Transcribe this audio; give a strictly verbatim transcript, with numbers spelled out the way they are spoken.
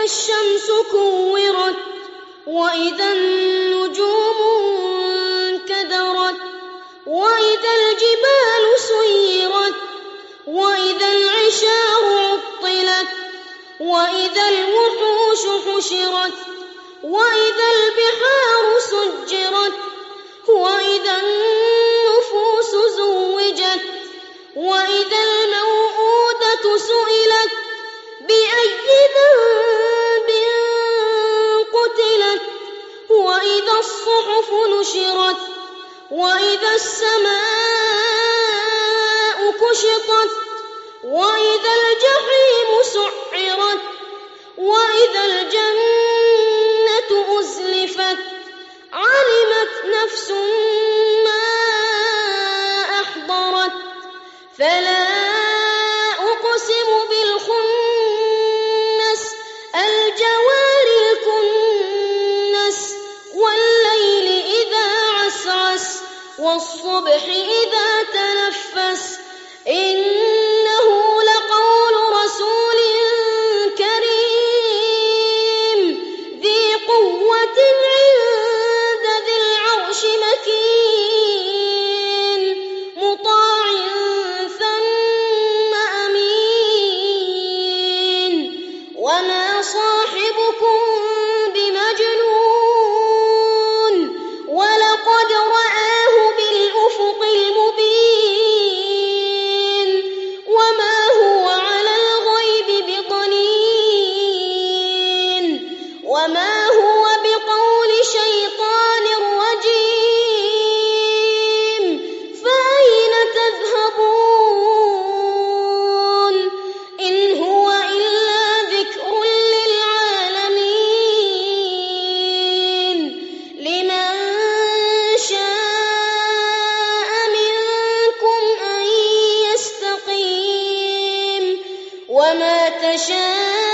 الشمس كورت وإذا النجوم انكدرت وإذا الجبال سيرت وإذا العشار عطلت وإذا الوحوش حشرت وإذا البحار سجرت وإذا النفوس زوجت وإذا الموءودة سئلت بأي ذنب قتلت وإذا الصحف نشرت وإذا السماء كشطت وإذا الجحيم سعرت وإذا الجنة أزلفت علمت نفس ما أحضرت فلا أقسم بالخنس الجوار الكنس والليل إذا عسعس والصبح إذا تنفس إنه لقول رسول كريم ذي قوة عند ذي العرش مكين مطاع ثم أمين وما صاحبكم بمجنون ولقد رآه بالأفق المبين وما هو على الغيب بضنين وما هو بقول شيطان رجيم فأين تذهبون إن هو إلا ذكر للعالمين لمن شاء منكم أن يستقيم وما تشاءون